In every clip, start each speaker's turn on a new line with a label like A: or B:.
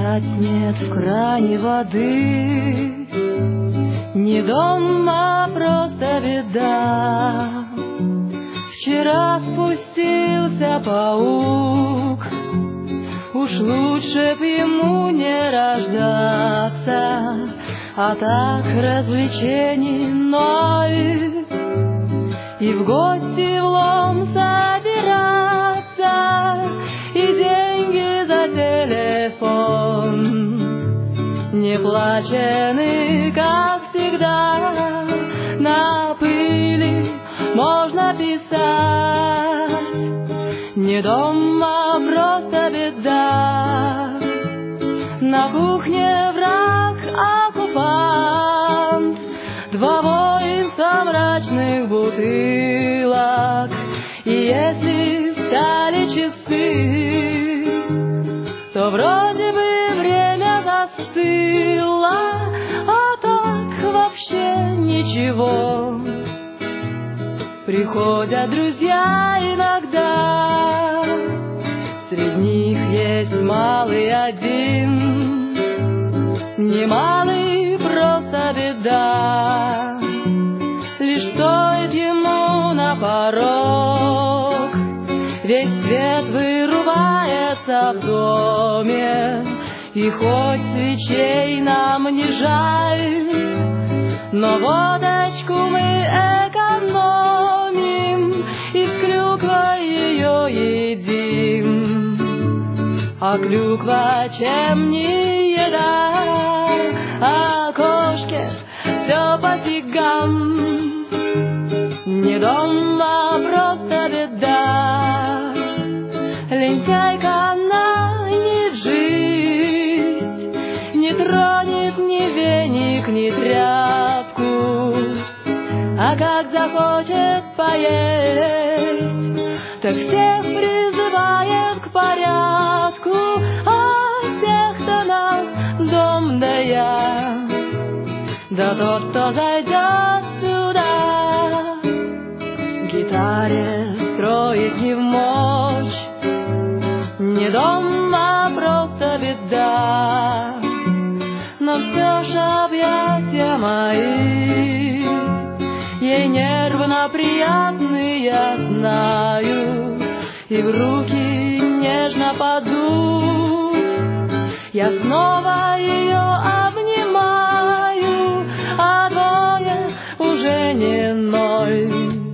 A: опять нет в кране воды, не дом, а просто беда. Вчера спустился паук, уж лучше б ему не рождаться, а так развлечений ноль, и в гости в лом собираться, и деньги за телефон неплачены, как всегда. На пыли можно писать, не дом, а просто беда. На кухне враг оккупант, два воинца мрачных бутылок, и если встали часы, то вроде бы время застыло, а так вообще ничего. Приходят друзья иногда, среди них есть малый один, немалый просто беда. Лишь стоит ему на порог, весь свет вырубается в доме, и хоть свечей нам не жаль, но водочку мы экономим и с клюквой ее едим. А клюква чем не еда, а кошке все по фигам. Не дом, а просто беда. Лентяйка она не в жизнь, не тронет ни веник, ни тряпку, а как захочет поесть, так всех призывает к порядку, а всех-то нас дом да я, да тот, кто зайдет сюда. Гитаре строить не в мочь, не дом, а просто беда. Но все ж объятия мои ей нервно приятны, я знаю, и в руки нежно подуть. Я снова ее обнимаю, а двое уже не ноль.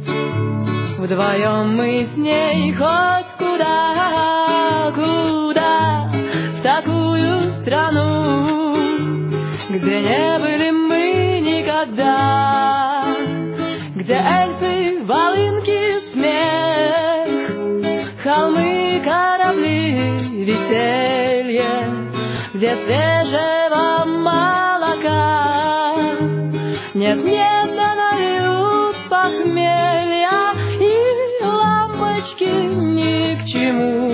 A: Вдвоем мы с ней хоть куда, куда, в такую страну, где не были мы никогда, где эльфы, волынки, смех, холмы, корабли, веселье, где свежего молока нет-нет, да нальют похмелья, и лампочки ни к чему.